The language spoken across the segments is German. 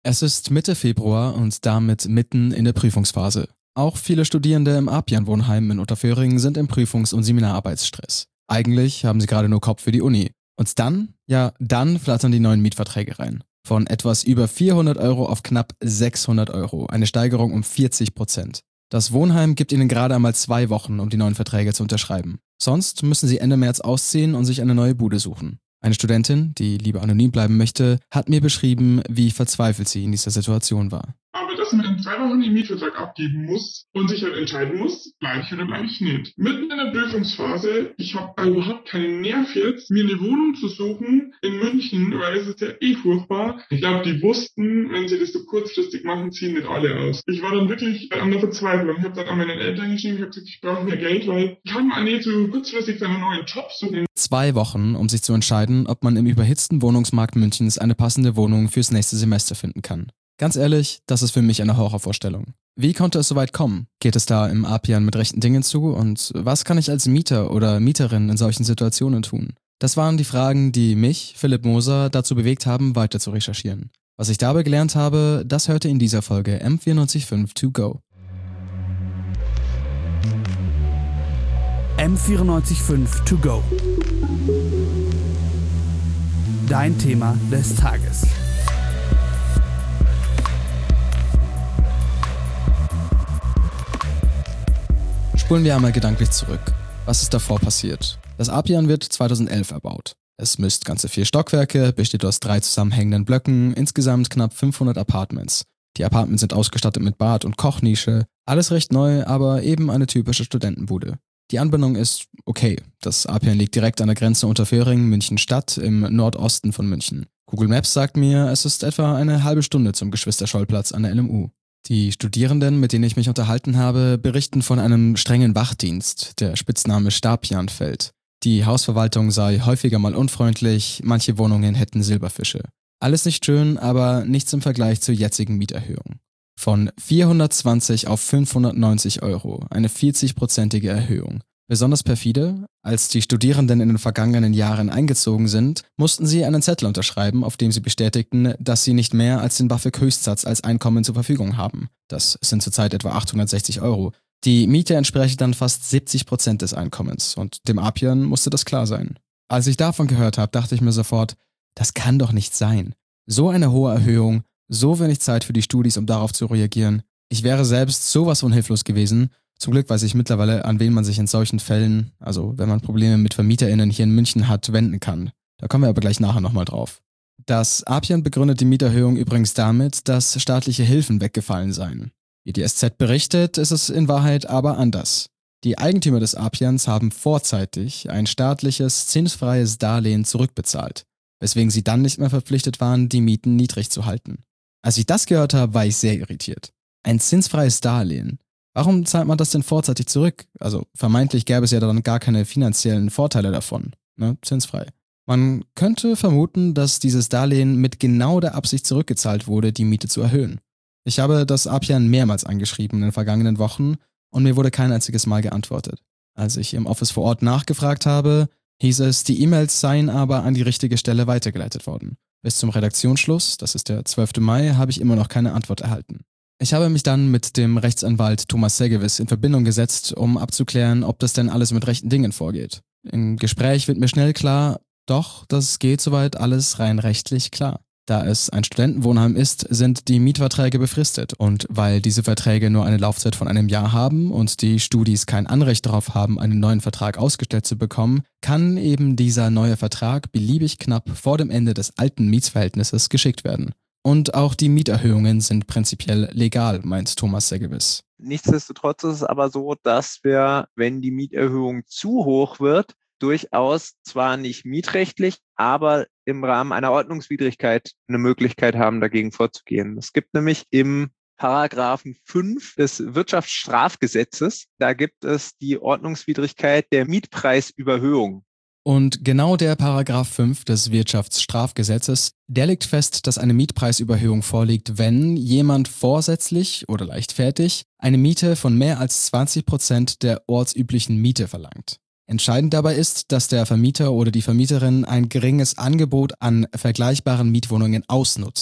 Es ist Mitte Februar und damit mitten in der Prüfungsphase. Auch viele Studierende im Apian-Wohnheim in Unterföhring sind im Prüfungs- und Seminararbeitsstress. Eigentlich haben sie gerade nur Kopf für die Uni. Und dann flattern die neuen Mietverträge rein. Von etwas über 400 Euro auf knapp 600 Euro, eine Steigerung um 40%. Das Wohnheim gibt ihnen gerade einmal 2 Wochen, um die neuen Verträge zu unterschreiben. Sonst müssen sie Ende März ausziehen und sich eine neue Bude suchen. Eine Studentin, die lieber anonym bleiben möchte, hat mir beschrieben, wie verzweifelt sie in dieser Situation war. Aber dass man in 2 Wochen den Mietvertrag abgeben muss und sich halt entscheiden muss, bleibe ich oder bleibe ich nicht. Mitten in der Prüfungsphase, ich habe überhaupt keinen Nerv jetzt, mir eine Wohnung zu suchen in München, weil es ist ja furchtbar. Ich glaube, die wussten, wenn sie das so kurzfristig machen, ziehen nicht alle aus. Ich war dann wirklich an der Verzweiflung. Ich habe dann an meinen Eltern geschrieben, ich habe gesagt, ich brauche mehr Geld, weil ich kann mir nicht so kurzfristig einen neuen Job suchen. 2 Wochen, um sich zu entscheiden, ob man im überhitzten Wohnungsmarkt Münchens eine passende Wohnung fürs nächste Semester finden kann. Ganz ehrlich, das ist für mich eine Horrorvorstellung. Wie konnte es so weit kommen? Geht es da im Apian mit rechten Dingen zu? Und was kann ich als Mieter oder Mieterin in solchen Situationen tun? Das waren die Fragen, die mich, Philipp Moser, dazu bewegt haben, weiter zu recherchieren. Was ich dabei gelernt habe, das hörte in dieser Folge M945 To Go. M945 To Go. Dein Thema des Tages. Spulen wir einmal gedanklich zurück. Was ist davor passiert? Das Apian wird 2011 erbaut. Es misst ganze 4 Stockwerke, besteht aus 3 zusammenhängenden Blöcken, insgesamt knapp 500 Apartments. Die Apartments sind ausgestattet mit Bad und Kochnische, alles recht neu, aber eben eine typische Studentenbude. Die Anbindung ist okay. Das Apian liegt direkt an der Grenze Unterföhring, München Stadt, im Nordosten von München. Google Maps sagt mir, es ist etwa eine halbe Stunde zum Geschwister-Scholl-Platz an der LMU. Die Studierenden, mit denen ich mich unterhalten habe, berichten von einem strengen Wachdienst, der Spitzname Stapian fällt. Die Hausverwaltung sei häufiger mal unfreundlich, manche Wohnungen hätten Silberfische. Alles nicht schön, aber nichts im Vergleich zur jetzigen Mieterhöhung. Von 420 auf 590 Euro, eine 40-prozentige Erhöhung. Besonders perfide, als die Studierenden in den vergangenen Jahren eingezogen sind, mussten sie einen Zettel unterschreiben, auf dem sie bestätigten, dass sie nicht mehr als den BAföG-Höchstsatz als Einkommen zur Verfügung haben. Das sind zurzeit etwa 860 Euro. Die Miete entspreche dann fast 70% des Einkommens und dem Apian musste das klar sein. Als ich davon gehört habe, dachte ich mir sofort, das kann doch nicht sein. So eine hohe Erhöhung, so wenig Zeit für die Studis, um darauf zu reagieren. Ich wäre selbst sowas von hilflos gewesen. Zum Glück weiß ich mittlerweile, an wen man sich in solchen Fällen, also wenn man Probleme mit VermieterInnen hier in München hat, wenden kann. Da kommen wir aber gleich nachher nochmal drauf. Das Apian begründet die Mieterhöhung übrigens damit, dass staatliche Hilfen weggefallen seien. Wie die SZ berichtet, ist es in Wahrheit aber anders. Die Eigentümer des Apians haben vorzeitig ein staatliches, zinsfreies Darlehen zurückbezahlt, weswegen sie dann nicht mehr verpflichtet waren, die Mieten niedrig zu halten. Als ich das gehört habe, war ich sehr irritiert. Ein zinsfreies Darlehen. Warum zahlt man das denn vorzeitig zurück? Also vermeintlich gäbe es ja dann gar keine finanziellen Vorteile davon. Zinsfrei. Man könnte vermuten, dass dieses Darlehen mit genau der Absicht zurückgezahlt wurde, die Miete zu erhöhen. Ich habe das Apian mehrmals angeschrieben in den vergangenen Wochen und mir wurde kein einziges Mal geantwortet. Als ich im Office vor Ort nachgefragt habe, hieß es, die E-Mails seien aber an die richtige Stelle weitergeleitet worden. Bis zum Redaktionsschluss, das ist der 12. Mai, habe ich immer noch keine Antwort erhalten. Ich habe mich dann mit dem Rechtsanwalt Thomas Segewiss in Verbindung gesetzt, um abzuklären, ob das denn alles mit rechten Dingen vorgeht. Im Gespräch wird mir schnell klar, doch, das geht soweit alles rein rechtlich klar. Da es ein Studentenwohnheim ist, sind die Mietverträge befristet und weil diese Verträge nur eine Laufzeit von einem Jahr haben und die Studis kein Anrecht darauf haben, einen neuen Vertrag ausgestellt zu bekommen, kann eben dieser neue Vertrag beliebig knapp vor dem Ende des alten Mietsverhältnisses geschickt werden. Und auch die Mieterhöhungen sind prinzipiell legal, meint Thomas Segewiss. Nichtsdestotrotz ist es aber so, dass wir, wenn die Mieterhöhung zu hoch wird, durchaus zwar nicht mietrechtlich, aber im Rahmen einer Ordnungswidrigkeit eine Möglichkeit haben, dagegen vorzugehen. Es gibt nämlich im Paragraphen 5 des Wirtschaftsstrafgesetzes, da gibt es die Ordnungswidrigkeit der Mietpreisüberhöhung. Und genau der Paragraph 5 des Wirtschaftsstrafgesetzes, der legt fest, dass eine Mietpreisüberhöhung vorliegt, wenn jemand vorsätzlich oder leichtfertig eine Miete von mehr als 20% der ortsüblichen Miete verlangt. Entscheidend dabei ist, dass der Vermieter oder die Vermieterin ein geringes Angebot an vergleichbaren Mietwohnungen ausnutzt.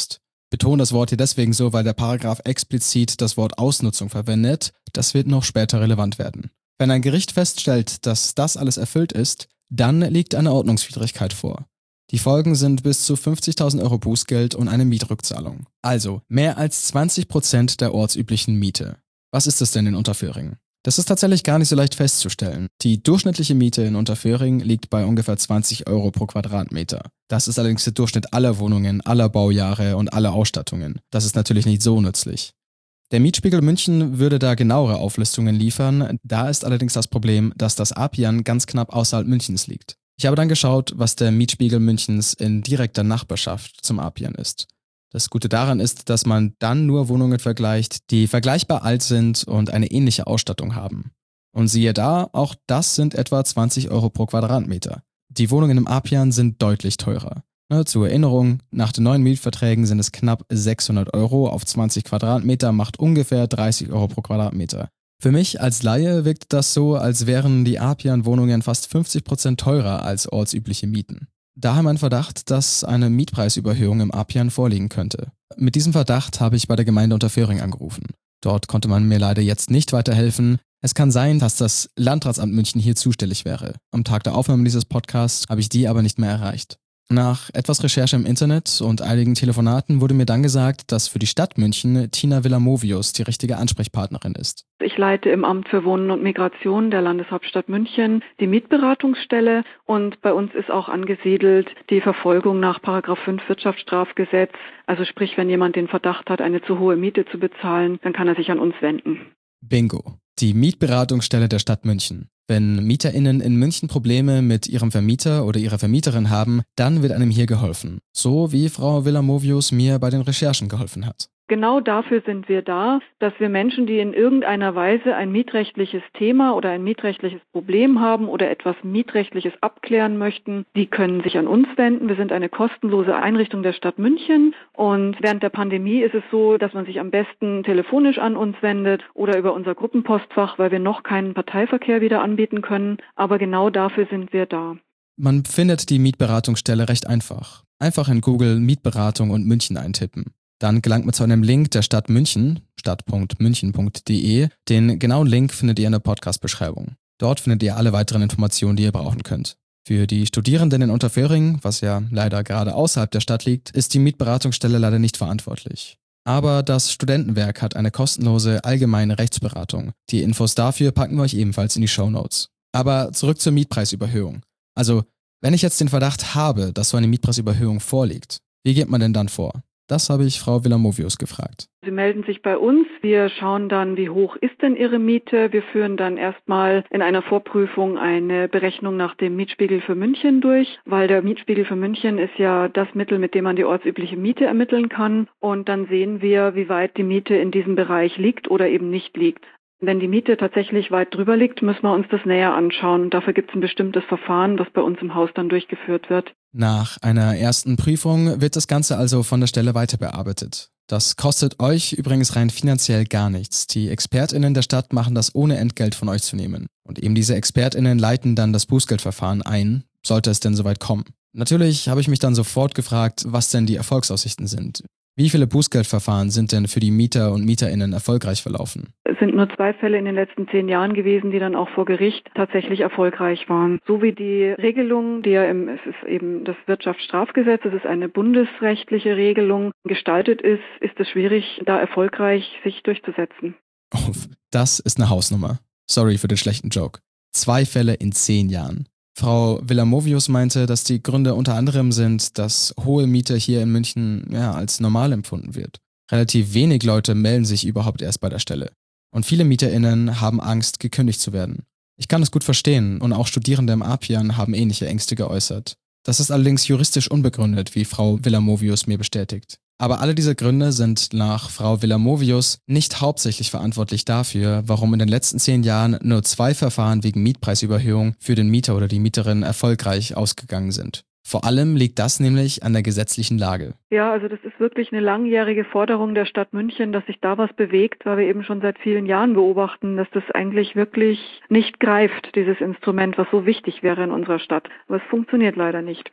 Betone das Wort hier deswegen so, weil der Paragraph explizit das Wort Ausnutzung verwendet. Das wird noch später relevant werden. Wenn ein Gericht feststellt, dass das alles erfüllt ist, dann liegt eine Ordnungswidrigkeit vor. Die Folgen sind bis zu 50.000 Euro Bußgeld und eine Mietrückzahlung. Also mehr als 20% der ortsüblichen Miete. Was ist es denn in Unterföhring? Das ist tatsächlich gar nicht so leicht festzustellen. Die durchschnittliche Miete in Unterföhring liegt bei ungefähr 20 Euro pro Quadratmeter. Das ist allerdings der Durchschnitt aller Wohnungen, aller Baujahre und aller Ausstattungen. Das ist natürlich nicht so nützlich. Der Mietspiegel München würde da genauere Auflistungen liefern. Da ist allerdings das Problem, dass das Apian ganz knapp außerhalb Münchens liegt. Ich habe dann geschaut, was der Mietspiegel Münchens in direkter Nachbarschaft zum Apian ist. Das Gute daran ist, dass man dann nur Wohnungen vergleicht, die vergleichbar alt sind und eine ähnliche Ausstattung haben. Und siehe da, auch das sind etwa 20 Euro pro Quadratmeter. Die Wohnungen im Apian sind deutlich teurer. Zur Erinnerung, nach den neuen Mietverträgen sind es knapp 600 Euro auf 20 Quadratmeter, macht ungefähr 30 Euro pro Quadratmeter. Für mich als Laie wirkt das so, als wären die Apian-Wohnungen fast 50% teurer als ortsübliche Mieten. Daher mein Verdacht, dass eine Mietpreisüberhöhung im Apian vorliegen könnte. Mit diesem Verdacht habe ich bei der Gemeinde Unterföhring angerufen. Dort konnte man mir leider jetzt nicht weiterhelfen. Es kann sein, dass das Landratsamt München hier zuständig wäre. Am Tag der Aufnahme dieses Podcasts habe ich die aber nicht mehr erreicht. Nach etwas Recherche im Internet und einigen Telefonaten wurde mir dann gesagt, dass für die Stadt München Tina Villamovius die richtige Ansprechpartnerin ist. Ich leite im Amt für Wohnen und Migration der Landeshauptstadt München die Mietberatungsstelle und bei uns ist auch angesiedelt die Verfolgung nach § 5 Wirtschaftsstrafgesetz. Also sprich, wenn jemand den Verdacht hat, eine zu hohe Miete zu bezahlen, dann kann er sich an uns wenden. Bingo. Die Mietberatungsstelle der Stadt München. Wenn MieterInnen in München Probleme mit ihrem Vermieter oder ihrer Vermieterin haben, dann wird einem hier geholfen. So wie Frau Villamovius mir bei den Recherchen geholfen hat. Genau dafür sind wir da, dass wir Menschen, die in irgendeiner Weise ein mietrechtliches Thema oder ein mietrechtliches Problem haben oder etwas mietrechtliches abklären möchten, die können sich an uns wenden. Wir sind eine kostenlose Einrichtung der Stadt München und während der Pandemie ist es so, dass man sich am besten telefonisch an uns wendet oder über unser Gruppenpostfach, weil wir noch keinen Parteiverkehr wieder anbieten können. Aber genau dafür sind wir da. Man findet die Mietberatungsstelle recht einfach. Einfach in Google Mietberatung und München eintippen. Dann gelangt man zu einem Link der Stadt München, stadt.münchen.de. Den genauen Link findet ihr in der Podcast-Beschreibung. Dort findet ihr alle weiteren Informationen, die ihr brauchen könnt. Für die Studierenden in Unterföhring, was ja leider gerade außerhalb der Stadt liegt, ist die Mietberatungsstelle leider nicht verantwortlich. Aber das Studentenwerk hat eine kostenlose allgemeine Rechtsberatung. Die Infos dafür packen wir euch ebenfalls in die Shownotes. Aber zurück zur Mietpreisüberhöhung. Also, wenn ich jetzt den Verdacht habe, dass so eine Mietpreisüberhöhung vorliegt, wie geht man denn dann vor? Das habe ich Frau Villamovius gefragt. Sie melden sich bei uns. Wir schauen dann, wie hoch ist denn Ihre Miete. Wir führen dann erstmal in einer Vorprüfung eine Berechnung nach dem Mietspiegel für München durch, weil der Mietspiegel für München ist ja das Mittel, mit dem man die ortsübliche Miete ermitteln kann. Und dann sehen wir, wie weit die Miete in diesem Bereich liegt oder eben nicht liegt. Wenn die Miete tatsächlich weit drüber liegt, müssen wir uns das näher anschauen. Dafür gibt es ein bestimmtes Verfahren, das bei uns im Haus dann durchgeführt wird. Nach einer ersten Prüfung wird das Ganze also von der Stelle weiter bearbeitet. Das kostet euch übrigens rein finanziell gar nichts. Die ExpertInnen der Stadt machen das ohne Entgelt von euch zu nehmen. Und eben diese ExpertInnen leiten dann das Bußgeldverfahren ein, sollte es denn soweit kommen. Natürlich habe ich mich dann sofort gefragt, was denn die Erfolgsaussichten sind. Wie viele Bußgeldverfahren sind denn für die Mieter und MieterInnen erfolgreich verlaufen? Es sind nur 2 Fälle in den letzten 10 Jahren gewesen, die dann auch vor Gericht tatsächlich erfolgreich waren. So wie die Regelung, es ist eben das Wirtschaftsstrafgesetz, es ist eine bundesrechtliche Regelung, gestaltet ist es schwierig, da erfolgreich sich durchzusetzen. Oh, das ist eine Hausnummer. Sorry für den schlechten Joke. 2 Fälle in 10 Jahren. Frau Villamovius meinte, dass die Gründe unter anderem sind, dass hohe Miete hier in München als normal empfunden wird. Relativ wenig Leute melden sich überhaupt erst bei der Stelle. Und viele MieterInnen haben Angst, gekündigt zu werden. Ich kann es gut verstehen und auch Studierende im Apian haben ähnliche Ängste geäußert. Das ist allerdings juristisch unbegründet, wie Frau Villamovius mir bestätigt. Aber alle diese Gründe sind nach Frau Villamovius nicht hauptsächlich verantwortlich dafür, warum in den letzten 10 Jahren nur 2 Verfahren wegen Mietpreisüberhöhung für den Mieter oder die Mieterin erfolgreich ausgegangen sind. Vor allem liegt das nämlich an der gesetzlichen Lage. Ja, also das ist wirklich eine langjährige Forderung der Stadt München, dass sich da was bewegt, weil wir eben schon seit vielen Jahren beobachten, dass das eigentlich wirklich nicht greift, dieses Instrument, was so wichtig wäre in unserer Stadt. Aber es funktioniert leider nicht.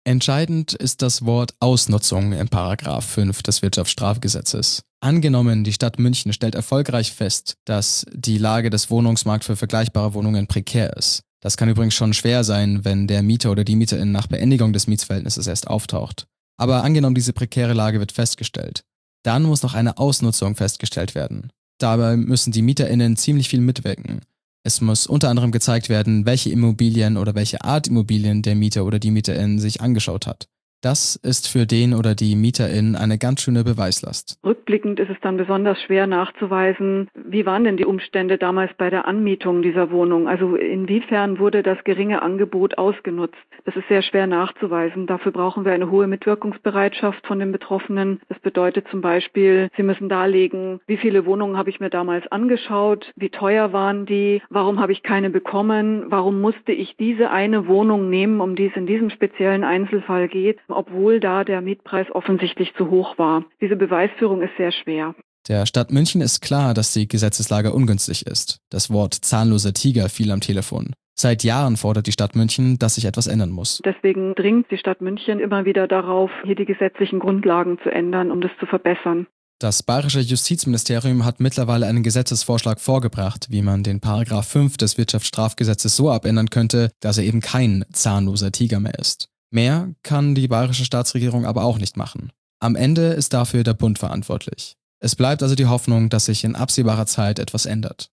Entscheidend ist das Wort Ausnutzung im Paragraph 5 des Wirtschaftsstrafgesetzes. Angenommen, die Stadt München stellt erfolgreich fest, dass die Lage des Wohnungsmarkts für vergleichbare Wohnungen prekär ist. Das kann übrigens schon schwer sein, wenn der Mieter oder die Mieterin nach Beendigung des Mietsverhältnisses erst auftaucht. Aber angenommen, diese prekäre Lage wird festgestellt, dann muss noch eine Ausnutzung festgestellt werden. Dabei müssen die MieterInnen ziemlich viel mitwirken. Es muss unter anderem gezeigt werden, welche Immobilien oder welche Art Immobilien der Mieter oder die Mieterin sich angeschaut hat. Das ist für den oder die Mieterin eine ganz schöne Beweislast. Rückblickend ist es dann besonders schwer nachzuweisen, wie waren denn die Umstände damals bei der Anmietung dieser Wohnung? Also inwiefern wurde das geringe Angebot ausgenutzt? Das ist sehr schwer nachzuweisen. Dafür brauchen wir eine hohe Mitwirkungsbereitschaft von den Betroffenen. Das bedeutet zum Beispiel, sie müssen darlegen, wie viele Wohnungen habe ich mir damals angeschaut, wie teuer waren die, warum habe ich keine bekommen, warum musste ich diese eine Wohnung nehmen, um die es in diesem speziellen Einzelfall geht, obwohl da der Mietpreis offensichtlich zu hoch war. Diese Beweisführung ist sehr schwer. Der Stadt München ist klar, dass die Gesetzeslage ungünstig ist. Das Wort zahnloser Tiger fiel am Telefon. Seit Jahren fordert die Stadt München, dass sich etwas ändern muss. Deswegen dringt die Stadt München immer wieder darauf, hier die gesetzlichen Grundlagen zu ändern, um das zu verbessern. Das bayerische Justizministerium hat mittlerweile einen Gesetzesvorschlag vorgebracht, wie man den Paragraph 5 des Wirtschaftsstrafgesetzes so abändern könnte, dass er eben kein zahnloser Tiger mehr ist. Mehr kann die bayerische Staatsregierung aber auch nicht machen. Am Ende ist dafür der Bund verantwortlich. Es bleibt also die Hoffnung, dass sich in absehbarer Zeit etwas ändert.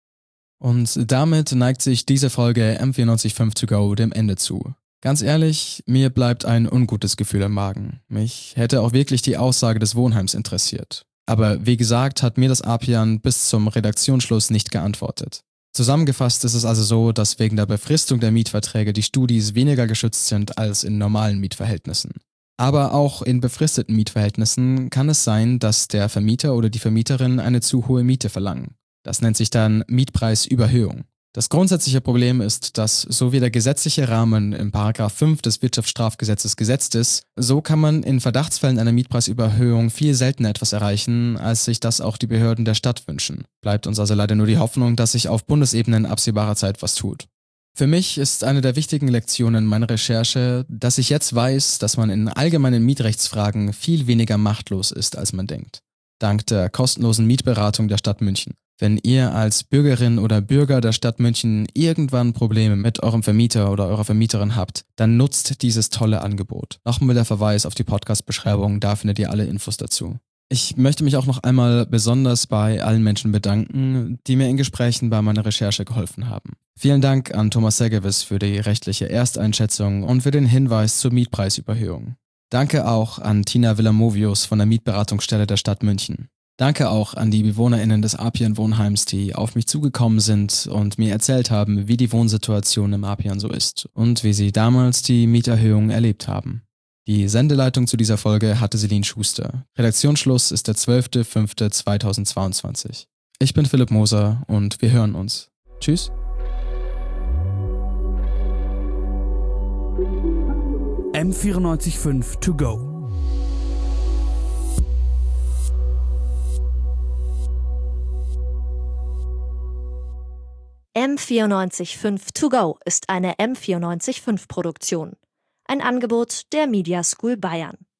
Und damit neigt sich diese Folge M945 To Go dem Ende zu. Ganz ehrlich, mir bleibt ein ungutes Gefühl im Magen. Mich hätte auch wirklich die Aussage des Wohnheims interessiert. Aber wie gesagt, hat mir das APIAN bis zum Redaktionsschluss nicht geantwortet. Zusammengefasst ist es also so, dass wegen der Befristung der Mietverträge die Studis weniger geschützt sind als in normalen Mietverhältnissen. Aber auch in befristeten Mietverhältnissen kann es sein, dass der Vermieter oder die Vermieterin eine zu hohe Miete verlangen. Das nennt sich dann Mietpreisüberhöhung. Das grundsätzliche Problem ist, dass so wie der gesetzliche Rahmen im Paragraph 5 des Wirtschaftsstrafgesetzes gesetzt ist, so kann man in Verdachtsfällen einer Mietpreisüberhöhung viel seltener etwas erreichen, als sich das auch die Behörden der Stadt wünschen. Bleibt uns also leider nur die Hoffnung, dass sich auf Bundesebene in absehbarer Zeit was tut. Für mich ist eine der wichtigen Lektionen meiner Recherche, dass ich jetzt weiß, dass man in allgemeinen Mietrechtsfragen viel weniger machtlos ist, als man denkt. Dank der kostenlosen Mietberatung der Stadt München. Wenn ihr als Bürgerin oder Bürger der Stadt München irgendwann Probleme mit eurem Vermieter oder eurer Vermieterin habt, dann nutzt dieses tolle Angebot. Nochmal der Verweis auf die Podcast-Beschreibung, da findet ihr alle Infos dazu. Ich möchte mich auch noch einmal besonders bei allen Menschen bedanken, die mir in Gesprächen bei meiner Recherche geholfen haben. Vielen Dank an Thomas Segevis für die rechtliche Ersteinschätzung und für den Hinweis zur Mietpreisüberhöhung. Danke auch an Tina Villamovius von der Mietberatungsstelle der Stadt München. Danke auch an die BewohnerInnen des APIAN-Wohnheims, die auf mich zugekommen sind und mir erzählt haben, wie die Wohnsituation im APIAN so ist und wie sie damals die Mieterhöhung erlebt haben. Die Sendeleitung zu dieser Folge hatte Celine Schuster. Redaktionsschluss ist der 12.05.2022. Ich bin Philipp Moser und wir hören uns. Tschüss. M945 To Go. M945 To Go ist eine M945-Produktion. Ein Angebot der Media School Bayern.